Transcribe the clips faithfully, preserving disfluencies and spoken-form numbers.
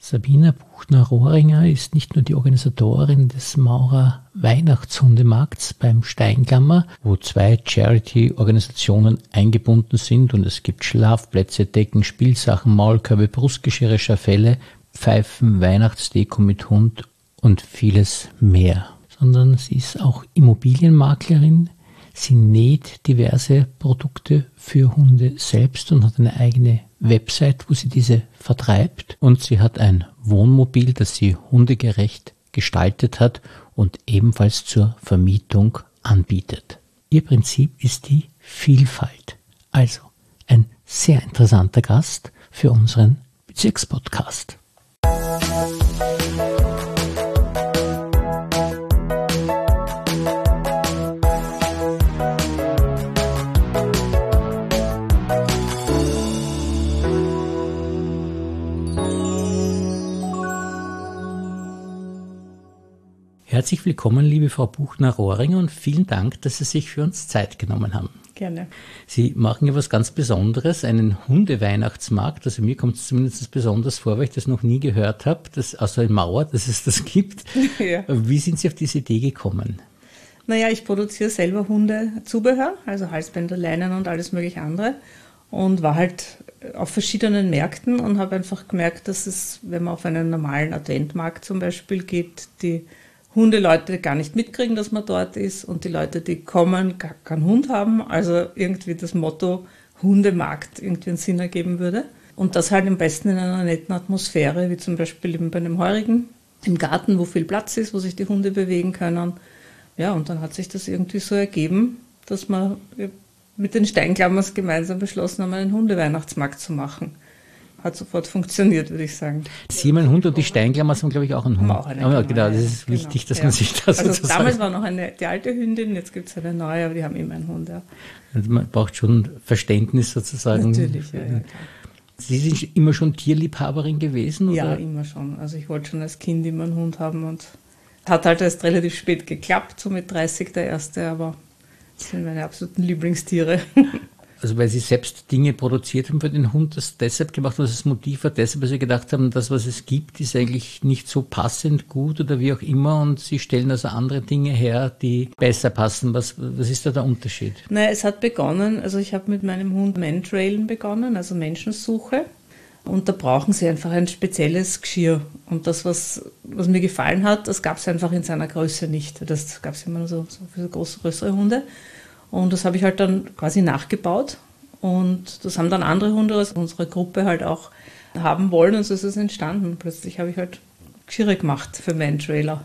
Sabina Buchner-Rohringer ist nicht nur die Organisatorin des Maurer Weihnachtshundemarkts beim Steinglammer, wo zwei Charity-Organisationen eingebunden sind und es gibt Schlafplätze, Decken, Spielsachen, Maulkörbe, Brustgeschirre, Schafelle, Pfeifen, Weihnachtsdeko mit Hund und vieles mehr. Sondern sie ist auch Immobilienmaklerin. Sie näht diverse Produkte für Hunde selbst und hat eine eigene Website, wo sie diese vertreibt. Und sie hat ein Wohnmobil, das sie hundegerecht gestaltet hat und ebenfalls zur Vermietung anbietet. Ihr Prinzip ist die Vielfalt. Also ein sehr interessanter Gast für unseren Bezirkspodcast. Herzlich willkommen, liebe Frau Buchner-Rohringer, und vielen Dank, dass Sie sich für uns Zeit genommen haben. Gerne. Sie machen ja was ganz Besonderes, einen Hundeweihnachtsmarkt. Also mir kommt es zumindest besonders vor, weil ich das noch nie gehört habe, dass, außer in Mauer, dass es das gibt. Ja. Wie sind Sie auf diese Idee gekommen? Naja, ich produziere selber Hundezubehör, also Halsbänder, Leinen und alles mögliche andere. Und war halt auf verschiedenen Märkten und habe einfach gemerkt, dass es, wenn man auf einen normalen Adventmarkt zum Beispiel geht, die Hundeleute gar nicht mitkriegen, dass man dort ist, und die Leute, die kommen, gar keinen Hund haben. Also irgendwie das Motto Hundemarkt irgendwie einen Sinn ergeben würde. Und das halt am besten in einer netten Atmosphäre, wie zum Beispiel eben bei einem Heurigen im Garten, wo viel Platz ist, wo sich die Hunde bewegen können. Ja, und dann hat sich das irgendwie so ergeben, dass wir mit den Steinklammers gemeinsam beschlossen haben, einen Hundeweihnachtsmarkt zu machen. Hat sofort funktioniert, würde ich sagen. Sie haben einen Hund und die Steinklammers haben, glaube ich, auch einen Hund. Auch eine aber genau, das ist genau. wichtig, dass ja. man sich das also sozusagen... Damals war noch eine, die alte Hündin, jetzt gibt es eine neue, aber die haben immer einen Hund. Ja. Also man braucht schon Verständnis sozusagen. Natürlich, ja, ja, klar. Sie sind immer schon Tierliebhaberin gewesen? Oder? Ja, immer schon. Also ich wollte schon als Kind immer einen Hund haben und hat halt erst relativ spät geklappt, so mit dreißig der erste, aber das sind meine absoluten Lieblingstiere. Also weil Sie selbst Dinge produziert haben für den Hund, das deshalb gemacht, was das Motiv war, deshalb, weil Sie gedacht haben, das, was es gibt, ist eigentlich nicht so passend gut oder wie auch immer, und Sie stellen also andere Dinge her, die besser passen. Was, was ist da der Unterschied? Naja, es hat begonnen, also ich habe mit meinem Hund Mantrailen begonnen, also Menschensuche, und da brauchen Sie einfach ein spezielles Geschirr. Und das, was, was mir gefallen hat, das gab es einfach in seiner Größe nicht. Das gab es immer nur so, so für so große, größere Hunde. Und das habe ich halt dann quasi nachgebaut, und das haben dann andere Hunde aus unserer Gruppe halt auch haben wollen, und so ist es entstanden. Plötzlich habe ich halt Geschirre gemacht für Mantrailer.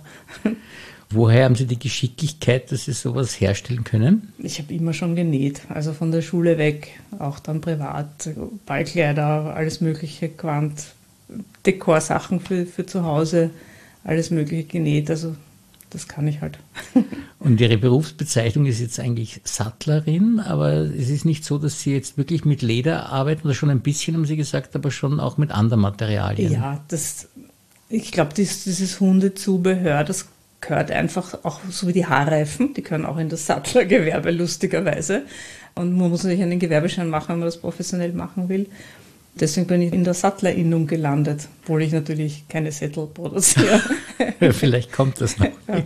Woher haben Sie die Geschicklichkeit, dass Sie sowas herstellen können? Ich habe immer schon genäht, also von der Schule weg, auch dann privat, Ballkleider, alles mögliche, Quant, Dekorsachen für, für zu Hause, alles mögliche genäht, also das kann ich halt. Und Ihre Berufsbezeichnung ist jetzt eigentlich Sattlerin, aber es ist nicht so, dass Sie jetzt wirklich mit Leder arbeiten, oder schon ein bisschen, haben Sie gesagt, aber schon auch mit anderen Materialien. Ja, das, ich glaube, dieses, dieses Hundezubehör, das gehört einfach auch so wie die Haarreifen, die gehören auch in das Sattlergewerbe, lustigerweise. Und man muss natürlich einen Gewerbeschein machen, wenn man das professionell machen will. Deswegen bin ich in der Sattlerinnung gelandet, obwohl ich natürlich keine Sättel produziere. Vielleicht kommt das noch. Ja.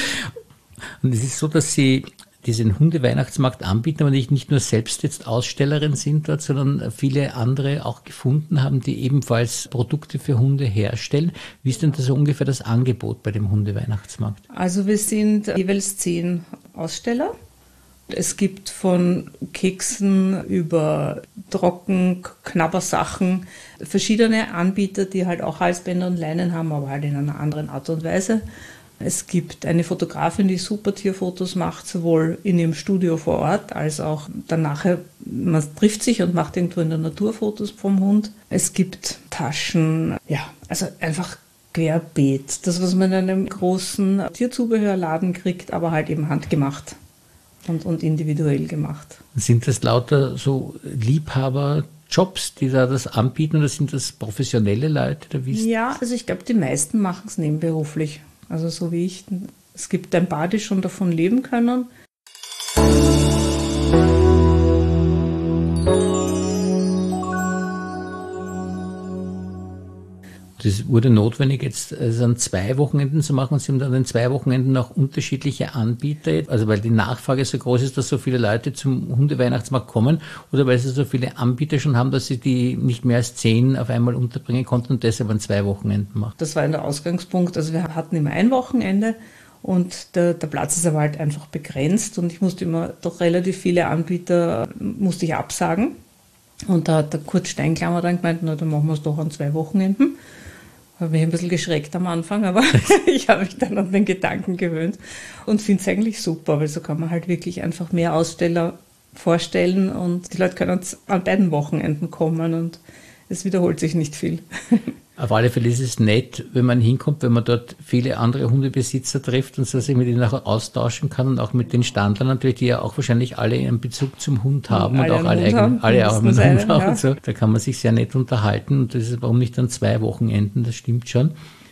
Und es ist so, dass Sie diesen Hundeweihnachtsmarkt anbieten, aber nicht, nicht nur selbst jetzt Ausstellerin sind dort, sondern viele andere auch gefunden haben, die ebenfalls Produkte für Hunde herstellen. Wie ist denn das so ungefähr das Angebot bei dem Hundeweihnachtsmarkt? Also wir sind jeweils zehn Aussteller. Es gibt von Keksen über Trocken, Knabbersachen verschiedene Anbieter, die halt auch Halsbänder und Leinen haben, aber halt in einer anderen Art und Weise. Es gibt eine Fotografin, die super Tierfotos macht, sowohl in ihrem Studio vor Ort, als auch danach, man trifft sich und macht irgendwo in der Natur Fotos vom Hund. Es gibt Taschen, ja, also einfach querbeet. Das, was man in einem großen Tierzubehörladen kriegt, aber halt eben handgemacht. Und, und individuell gemacht. Sind das lauter so Liebhaberjobs, die da das anbieten, oder sind das professionelle Leute? Oder wie? Ja, also ich glaube, die meisten machen es nebenberuflich. Also so wie ich. Es gibt ein paar, die schon davon leben können. Das wurde notwendig, jetzt also an zwei Wochenenden zu machen. Und Sie haben dann an den zwei Wochenenden auch unterschiedliche Anbieter, also weil die Nachfrage so groß ist, dass so viele Leute zum Hundeweihnachtsmarkt kommen oder weil Sie so viele Anbieter schon haben, dass Sie die nicht mehr als zehn auf einmal unterbringen konnten und deshalb an zwei Wochenenden machen. Das war der Ausgangspunkt. Also wir hatten immer ein Wochenende und der, der Platz ist aber halt einfach begrenzt und ich musste immer doch relativ viele Anbieter musste ich absagen. Und da hat der Kurt Steinklammer dann gemeint, na, dann machen wir es doch an zwei Wochenenden. Habe mich ein bisschen geschreckt am Anfang, aber ich habe mich dann an den Gedanken gewöhnt und finde es eigentlich super, weil so kann man halt wirklich einfach mehr Aussteller vorstellen und die Leute können an beiden Wochenenden kommen und es wiederholt sich nicht viel. Auf alle Fälle ist es nett, wenn man hinkommt, wenn man dort viele andere Hundebesitzer trifft und so sich mit ihnen auch austauschen kann und auch mit den Standlern natürlich, die ja auch wahrscheinlich alle einen Bezug zum Hund haben und, und auch alle, eigen, haben, alle auch einen Hund haben. Ja. Und so. Da kann man sich sehr nett unterhalten und das ist warum nicht dann zwei Wochenenden, das stimmt schon.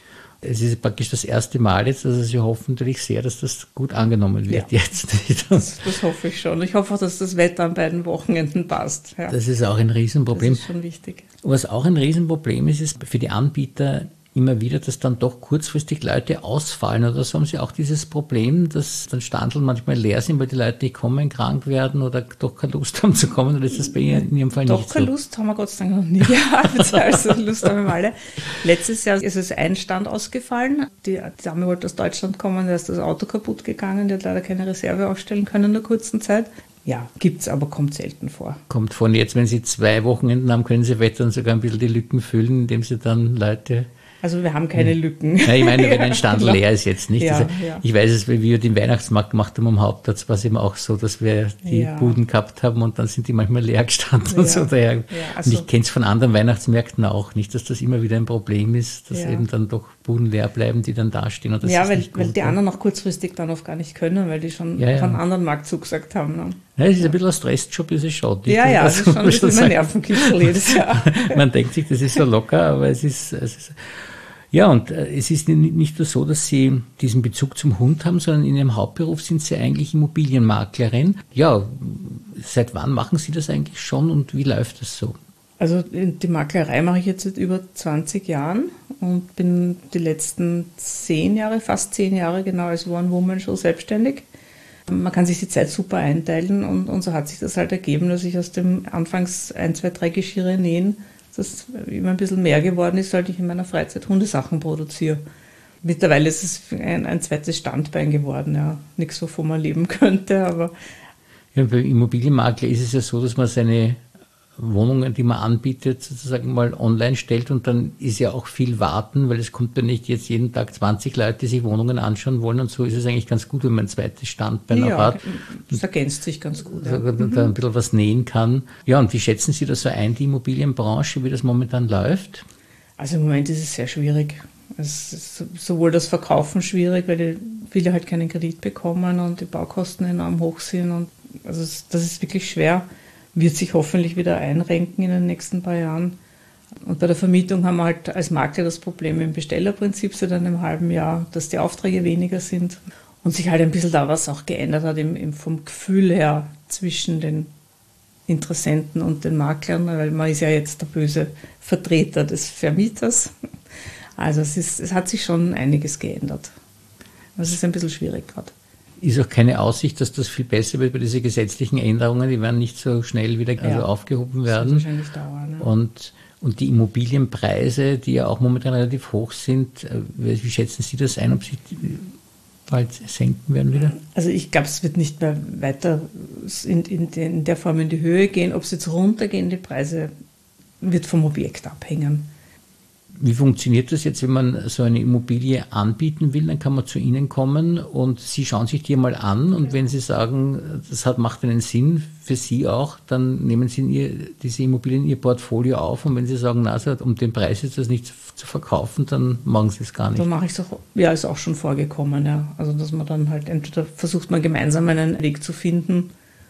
Es ist praktisch das erste Mal jetzt, also Sie hoffen natürlich sehr, dass das gut angenommen wird ja. jetzt. Das, das hoffe ich schon. Ich hoffe auch, dass das Wetter an beiden Wochenenden passt. Ja. Das ist auch ein Riesenproblem. Das ist schon wichtig. Was auch ein Riesenproblem ist, ist für die Anbieter immer wieder, dass dann doch kurzfristig Leute ausfallen. Oder so haben Sie auch dieses Problem, dass dann Standeln manchmal leer sind, weil die Leute nicht kommen, krank werden oder doch keine Lust haben zu kommen. Oder ist das bei Ihnen in Ihrem Fall doch nicht so? Doch keine Lust haben wir Gott sei Dank noch nie gehabt. Also Lust haben wir alle. Letztes Jahr ist es ein Stand ausgefallen. Die Dame wollte aus Deutschland kommen, da ist das Auto kaputt gegangen. Die hat leider keine Reserve aufstellen können in der kurzen Zeit. Ja, gibt's, aber kommt selten vor. Kommt vor. Und jetzt, wenn Sie zwei Wochenenden haben, können Sie wettern sogar ein bisschen die Lücken füllen, indem Sie dann Leute... Also wir haben keine Lücken. Ja, ich meine, wenn ein Stand ja, leer ist jetzt nicht. Ja, also, ja. Ich weiß es, wie wir den Weihnachtsmarkt gemacht haben am Hauptplatz, war es eben auch so, dass wir die ja. Buden gehabt haben und dann sind die manchmal leer gestanden ja. und so daher. Ja, also und ich kenne es von anderen Weihnachtsmärkten auch nicht, dass das immer wieder ein Problem ist, dass ja. eben dann doch Buden leer bleiben, die dann dastehen. Und das ja, ist weil, nicht gut, weil die anderen auch kurzfristig dann oft gar nicht können, weil die schon ja, ja. von einem anderen Markt zugesagt haben. Ne? Ja, es ist ein bisschen ein Stressjob, ist es schon. Ja, ja, das ist schon ein bisschen ein Nervenkitzel jedes Jahr. Man denkt sich, das ist so locker, aber es ist... Es ist ja, und äh, es ist nicht nur so, dass Sie diesen Bezug zum Hund haben, sondern in Ihrem Hauptberuf sind Sie eigentlich Immobilienmaklerin. Ja, seit wann machen Sie das eigentlich schon und wie läuft das so? Also die Maklerei mache ich jetzt seit über zwanzig Jahren und bin die letzten zehn Jahre, fast zehn Jahre genau als One-Woman-Show selbstständig. Man kann sich die Zeit super einteilen und, und so hat sich das halt ergeben, dass ich aus dem anfangs ein, zwei, drei Geschirre nähen, das immer ein bisschen mehr geworden ist, weil ich in meiner Freizeit Hundesachen produziere. Mittlerweile ist es ein, ein zweites Standbein geworden, ja. Nichts, wovon man leben könnte, aber... Ja, bei Immobilienmakler ist es ja so, dass man seine Wohnungen, die man anbietet, sozusagen mal online stellt und dann ist ja auch viel Warten, weil es kommt ja nicht jetzt jeden Tag zwanzig Leute, die sich Wohnungen anschauen wollen und so ist es eigentlich ganz gut, wenn man ein zweites Standbein ja, auch hat. Das ergänzt sich ganz gut. Ja. Da, da ein bisschen was nähen kann. Ja, und wie schätzen Sie das so ein, die Immobilienbranche, wie das momentan läuft? Also im Moment ist es sehr schwierig. Es ist sowohl das Verkaufen schwierig, weil die, viele halt keinen Kredit bekommen und die Baukosten enorm hoch sind und also das ist wirklich schwer. Wird sich hoffentlich wieder einrenken in den nächsten paar Jahren. Und bei der Vermietung haben wir halt als Makler das Problem im Bestellerprinzip seit einem halben Jahr, dass die Aufträge weniger sind und sich halt ein bisschen da was auch geändert hat im, im, vom Gefühl her zwischen den Interessenten und den Maklern, weil man ist ja jetzt der böse Vertreter des Vermieters. Also es, ist, es hat sich schon einiges geändert. Das ist ein bisschen schwierig gerade. Ist auch keine Aussicht, dass das viel besser wird bei diesen gesetzlichen Änderungen. Die werden nicht so schnell wieder also ja, aufgehoben werden. Das wird wahrscheinlich dauern. Ja. Und, und die Immobilienpreise, die ja auch momentan relativ hoch sind, wie schätzen Sie das ein, ob sie bald senken werden wieder? Also ich glaube, es wird nicht mehr weiter in, in, in der Form in die Höhe gehen. Ob es jetzt runtergehen, die Preise, wird vom Objekt abhängen. Wie funktioniert das jetzt, wenn man so eine Immobilie anbieten will? Dann kann man zu Ihnen kommen und Sie schauen sich die mal an und wenn Sie sagen, das hat, macht einen Sinn für Sie auch, dann nehmen Sie in Ihr, diese Immobilie in Ihr Portfolio auf und wenn Sie sagen, na, also um den Preis ist das nicht zu verkaufen, dann machen Sie es gar nicht. Dann mache ich es auch, ja, ist auch schon vorgekommen, ja. Also dass man dann halt entweder versucht man gemeinsam einen Weg zu finden,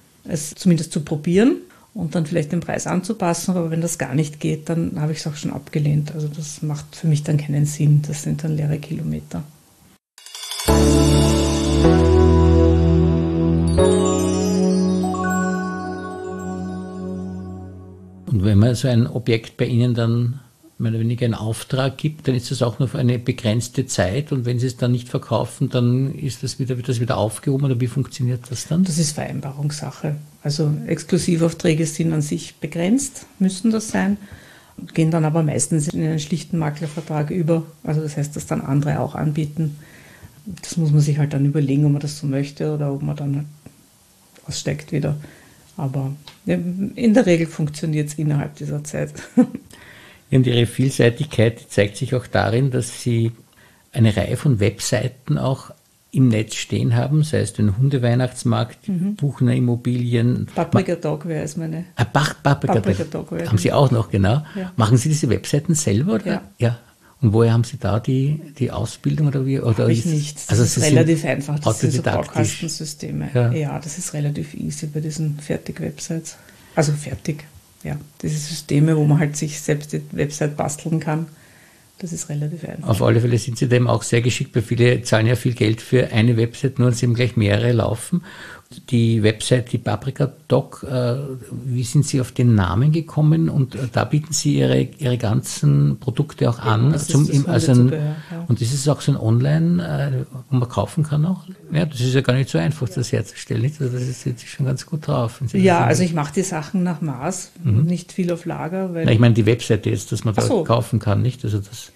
es zumindest zu probieren und dann vielleicht den Preis anzupassen, aber wenn das gar nicht geht, dann habe ich es auch schon abgelehnt. Also das macht für mich dann keinen Sinn, das sind dann leere Kilometer. Und wenn man so ein Objekt bei Ihnen dann mehr oder weniger einen Auftrag gibt, dann ist das auch nur für eine begrenzte Zeit und wenn Sie es dann nicht verkaufen, dann ist das wieder, wird das wieder aufgehoben oder wie funktioniert das dann? Das ist Vereinbarungssache. Also Exklusivaufträge sind an sich begrenzt, müssen das sein, gehen dann aber meistens in einen schlichten Maklervertrag über. Also das heißt, dass dann andere auch anbieten. Das muss man sich halt dann überlegen, ob man das so möchte oder ob man dann halt aussteigt wieder. Aber in der Regel funktioniert es innerhalb dieser Zeit. Und Ihre Vielseitigkeit die zeigt sich auch darin, dass Sie eine Reihe von Webseiten auch im Netz stehen haben, sei es den Hundeweihnachtsmarkt, mhm. Buchner Immobilien. Paprika Dog wäre es meine. Ah, Paprika, Paprika Dog. Dog haben Sie auch noch, genau. Ja. Machen Sie diese Webseiten selber? Oder? Ja. ja. Und woher haben Sie da die, die Ausbildung? Oder wie? Oder Habe ich nichts. Also das ist relativ einfach. Das sind so autodidaktisch. Baukastensysteme. Ja. ja, das ist relativ easy bei diesen Fertig-Websites. Also fertig. Ja, diese Systeme, wo man halt sich selbst die Website basteln kann, das ist relativ einfach. Auf alle Fälle sind Sie dem auch sehr geschickt, weil viele zahlen ja viel Geld für eine Website, nur und sie haben gleich mehrere laufen. Die Website, die Paprika Dog, äh, wie sind Sie auf den Namen gekommen? Und äh, da bieten Sie Ihre, Ihre ganzen Produkte auch an. Das zum, ist das im, also ein, ja. Und das ist auch so ein Online, äh, wo man kaufen kann auch? Ja, das ist ja gar nicht so einfach, das herzustellen. Nicht? Also das ist jetzt schon ganz gut drauf. Ja, also ich mache die Sachen nach Maß, mhm. nicht viel auf Lager. Weil Na, ich meine die Webseite jetzt, dass man da so. kaufen kann, nicht? Also das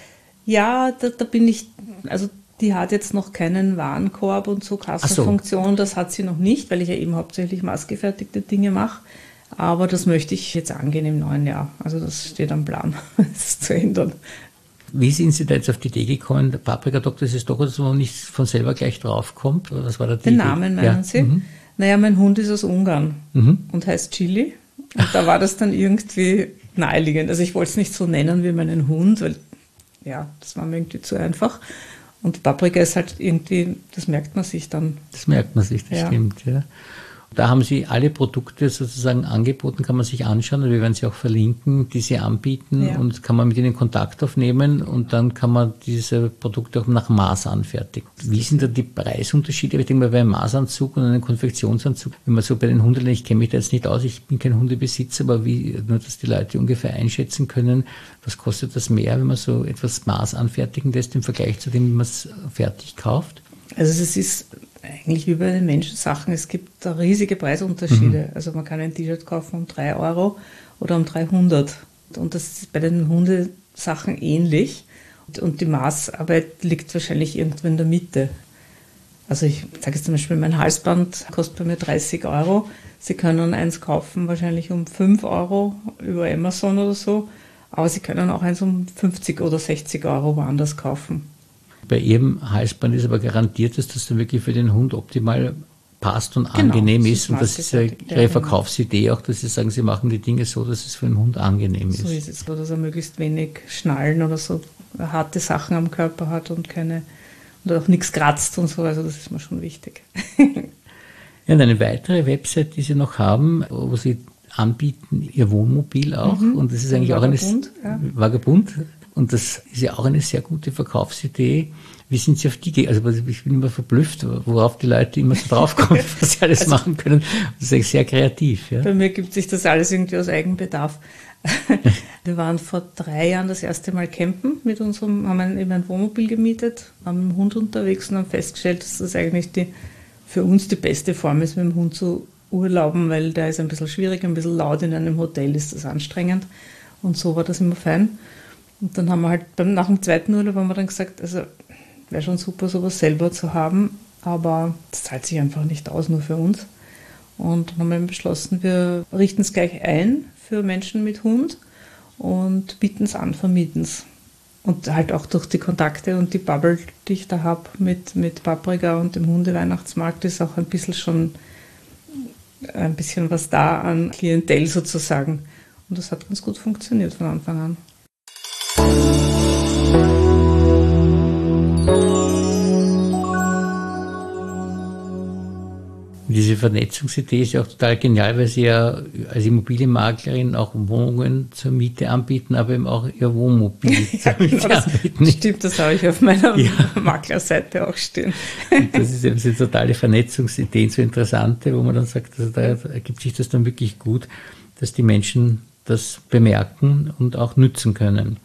ja, da, da bin ich, also die hat jetzt noch keinen Warenkorb und so Kassenfunktion, so. Das hat sie noch nicht, weil ich ja eben hauptsächlich maßgefertigte Dinge mache. Aber das möchte ich jetzt angehen im neuen Jahr. Also das steht am Plan, das zu ändern. Wie sind Sie da jetzt auf die Idee gekommen, der Paprika Dog, das ist doch etwas, wo man nicht von selber gleich draufkommt? Oder was war da die Den Idee? Namen meinen ja. Sie? Mhm. Naja, mein Hund ist aus Ungarn mhm. und heißt Chili. Und da war das dann irgendwie naheliegend. Also ich wollte es nicht so nennen wie meinen Hund, weil ja, das war mir irgendwie zu einfach. Und Paprika ist halt irgendwie, das merkt man sich dann. Das merkt man sich, das ja. stimmt, ja. Da haben Sie alle Produkte sozusagen angeboten, kann man sich anschauen, und wir werden sie auch verlinken, die Sie anbieten, ja. Und kann man mit Ihnen Kontakt aufnehmen und dann kann man diese Produkte auch nach Maß anfertigen. Wie sind da die Preisunterschiede? Ich denke mal, bei einem Maßanzug und einem Konfektionsanzug, wenn man so bei den Hunden, ich kenne mich da jetzt nicht aus, ich bin kein Hundebesitzer, aber wie, nur dass die Leute ungefähr einschätzen können, was kostet das mehr, wenn man so etwas Maß anfertigen lässt im Vergleich zu dem, wie man es fertig kauft? Also es ist eigentlich wie bei den Menschensachen, es gibt da riesige Preisunterschiede. Mhm. Also man kann ein T-Shirt kaufen um drei Euro oder um dreihundert. Und das ist bei den Hundesachen ähnlich. Und die Maßarbeit liegt wahrscheinlich irgendwo in der Mitte. Also ich sage jetzt zum Beispiel, mein Halsband kostet bei mir dreißig Euro. Sie können eins kaufen wahrscheinlich um fünf Euro über Amazon oder so. Aber Sie können auch eins um fünfzig oder sechzig Euro woanders kaufen. Bei Ihrem Halsband ist aber garantiert, dass das dann wirklich für den Hund optimal passt und genau, angenehm ist. Und das ist ja Ihre Verkaufsidee auch, dass Sie sagen, Sie machen die Dinge so, dass es für den Hund angenehm ist. So ist es, so dass er möglichst wenig Schnallen oder so harte Sachen am Körper hat und keine und auch nichts kratzt und so. Also das ist mir schon wichtig. Ja, und eine weitere Website, die Sie noch haben, wo Sie anbieten, Ihr Wohnmobil auch. Mhm. Und das ist eigentlich Vagabund, auch eine ja. Vagabund. Und das ist ja auch eine sehr gute Verkaufsidee. Wie sind Sie auf die gegangen? Also ich bin immer verblüfft, worauf die Leute immer so draufkommen, was sie alles also, machen können. Das ist eigentlich sehr kreativ. Ja? Bei mir gibt sich das alles irgendwie aus Eigenbedarf. Wir waren vor drei Jahren das erste Mal campen mit unserem, haben eben ein Wohnmobil gemietet, waren mit dem Hund unterwegs und haben festgestellt, dass das eigentlich die, für uns die beste Form ist, mit dem Hund zu urlauben, weil der ist ein bisschen schwierig, ein bisschen laut, in einem Hotel ist das anstrengend. Und so war das immer fein. Und dann haben wir halt, beim, nach dem zweiten Urlaub haben wir dann gesagt, also wäre schon super, sowas selber zu haben, aber das zahlt sich einfach nicht aus, nur für uns. Und dann haben wir beschlossen, wir richten es gleich ein für Menschen mit Hund und bieten es an, vermieten es. Und halt auch durch die Kontakte und die Bubble, die ich da habe mit, mit Paprika und dem Hundeweihnachtsmarkt, ist auch ein bisschen schon ein bisschen was da an Klientel sozusagen. Und das hat ganz gut funktioniert von Anfang an. Diese Vernetzungsidee ist ja auch total genial, weil Sie ja als Immobilienmaklerin auch Wohnungen zur Miete anbieten, aber eben auch Ihr Wohnmobil ja, zur Miete genau, das anbieten. Stimmt, das habe ich auf meiner ja. Maklerseite auch stehen. Und das ist eben so eine totale Vernetzungsidee, so interessante, wo man dann sagt, also da ergibt sich das dann wirklich gut, dass die Menschen das bemerken und auch nützen können.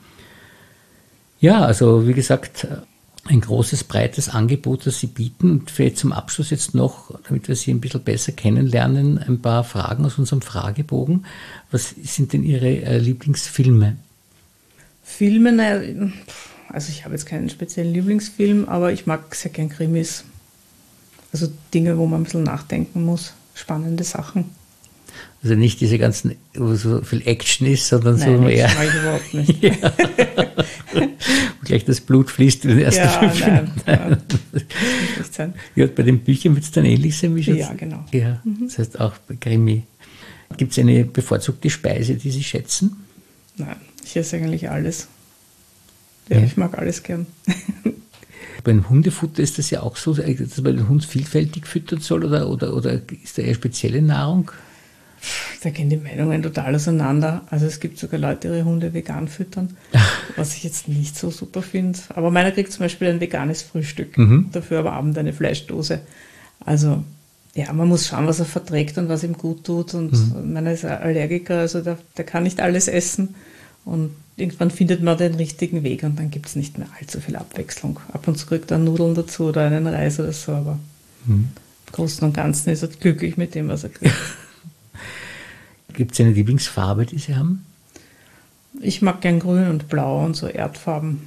Ja, also wie gesagt, ein großes, breites Angebot, das Sie bieten. Und vielleicht zum Abschluss jetzt noch, damit wir Sie ein bisschen besser kennenlernen, ein paar Fragen aus unserem Fragebogen. Was sind denn Ihre äh, Lieblingsfilme? Filme, naja, also ich habe jetzt keinen speziellen Lieblingsfilm, aber ich mag sehr gern Krimis. Also Dinge, wo man ein bisschen nachdenken muss, spannende Sachen. Also nicht diese ganzen, wo so viel Action ist, sondern Nein, so eher... Nein, das mag ich überhaupt nicht. Ja. Wo gleich das Blut fließt in den ersten ja, fünf nein, Minuten. nein, das muss nicht sein. Ja, bei den Büchern wird es dann ähnlich sein wie schon. Ja, genau. Ja, das heißt auch bei Krimi. Gibt es eine bevorzugte Speise, die Sie schätzen? Nein, ich esse eigentlich alles. Ja, Ja. Ich mag alles gern. Beim Hundefutter ist das ja auch so, dass man den Hund vielfältig füttern soll oder, oder, oder ist da eher spezielle Nahrung? Da gehen die Meinungen total auseinander. Also es gibt sogar Leute, die ihre Hunde vegan füttern, was ich jetzt nicht so super finde. Aber meiner kriegt zum Beispiel ein veganes Frühstück, Mhm. dafür aber abends eine Fleischdose. Also ja, man muss schauen, was er verträgt und was ihm gut tut. Und Mhm. meiner ist ein Allergiker, also der, der kann nicht alles essen. Und irgendwann findet man den richtigen Weg und dann gibt es nicht mehr allzu viel Abwechslung. Ab und zu kriegt er Nudeln dazu oder einen Reis oder so, aber Mhm. im Großen und Ganzen ist er glücklich mit dem, was er kriegt. Gibt es eine Lieblingsfarbe, die Sie haben? Ich mag gern grün und blau und so Erdfarben.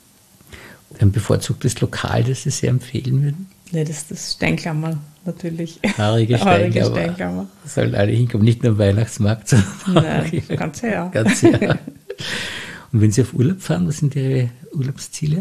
Ein bevorzugtes Lokal, das Sie sehr empfehlen würden? Ne, das ist das Steinklammer natürlich. Haarige Haarige Steinklammer. Steinklammer. Sollen alle hinkommen, nicht nur am Weihnachtsmarkt, sondern Nein, das ganze Jahr. ganz Jahr. Und wenn Sie auf Urlaub fahren, was sind Ihre Urlaubsziele?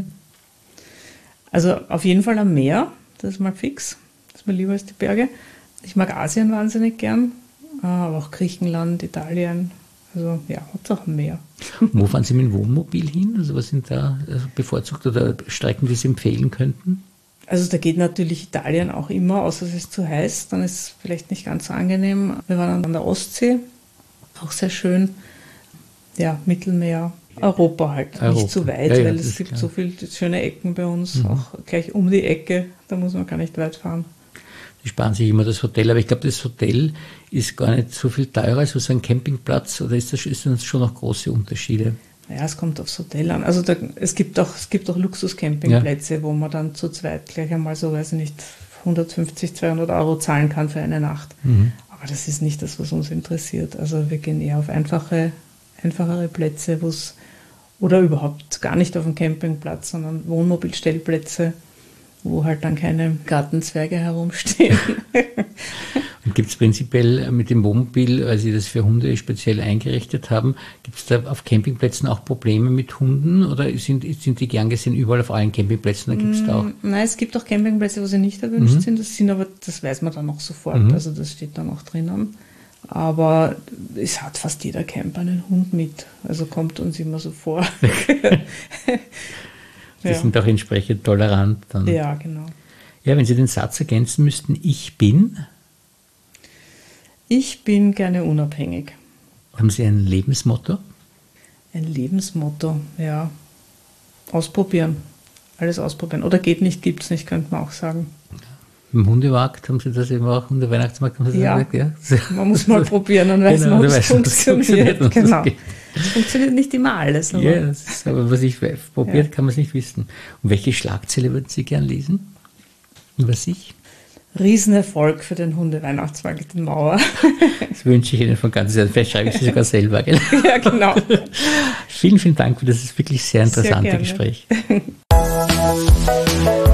Also auf jeden Fall am Meer, das ist mal fix. Das ist mir lieber als die Berge. Ich mag Asien wahnsinnig gern, aber auch Griechenland, Italien. Also ja, Hauptsache am Meer. Und wo fahren Sie mit dem Wohnmobil hin? Also was sind da bevorzugt oder Strecken, die Sie empfehlen könnten? Also da geht natürlich Italien auch immer, außer es ist zu heiß, dann ist es vielleicht nicht ganz so angenehm. Wir waren an der Ostsee, auch sehr schön. Ja, Mittelmeer, Europa halt, Europa. nicht zu weit, Ja, ja, weil das es ist gibt klar. so viele schöne Ecken bei uns, Mhm. auch gleich um die Ecke, da muss man gar nicht weit fahren. Die sparen sich immer das Hotel, aber ich glaube, das Hotel ist gar nicht so viel teurer als so ein Campingplatz, oder ist das, ist das schon noch große Unterschiede? Naja, es kommt aufs Hotel an. Also da, es gibt auch, es gibt auch Luxus-Campingplätze, wo man dann zu zweit gleich einmal so, weiß ich nicht, hundertfünfzig, zweihundert Euro zahlen kann für eine Nacht. Mhm. Aber das ist nicht das, was uns interessiert. Also wir gehen eher auf einfache, einfachere Plätze, wo es, oder überhaupt gar nicht auf dem Campingplatz, sondern Wohnmobilstellplätze, wo halt dann keine Gartenzwerge herumstehen. Und gibt es prinzipiell mit dem Wohnmobil, weil Sie das für Hunde speziell eingerichtet haben, gibt es da auf Campingplätzen auch Probleme mit Hunden oder sind, sind die gern gesehen überall auf allen Campingplätzen? Da gibt's da auch Nein, es gibt auch Campingplätze, wo sie nicht erwünscht Mhm. sind. Das sind aber, das weiß man dann auch sofort. Mhm. Also das steht dann auch drinnen. Aber es hat fast jeder Camper einen Hund mit. Also kommt uns immer so vor. Die ja. sind auch entsprechend tolerant dann. ja, genau. Ja, wenn Sie den Satz ergänzen müssten, ich bin, Ich bin gerne unabhängig. haben Sie ein Lebensmotto? Ein Lebensmotto, ja. Ausprobieren. Alles ausprobieren. Oder geht nicht, gibt's nicht, könnte man auch sagen. Im Hundemarkt haben Sie das eben auch, Hunde-Weihnachtsmarkt haben Sie das Ja. gesagt? Ja. Man muss mal probieren, dann weiß Genau, man, ob dann es weiß man, ob es funktioniert. funktioniert und Genau. es geht. Es funktioniert nicht immer alles. Aber Ja, das ist, aber was ich we- probiert, Ja. kann man es nicht wissen. Und welche Schlagzeile würden Sie gern lesen? Über sich? Riesenerfolg für den Hunde-Weihnachtsmarkt in Mauer. Das wünsche ich Ihnen von ganzem Herzen. Vielleicht schreibe ich Sie sogar selber. Gell? Ja, genau. Vielen, vielen Dank für das wirklich sehr interessante gerne. Gespräch.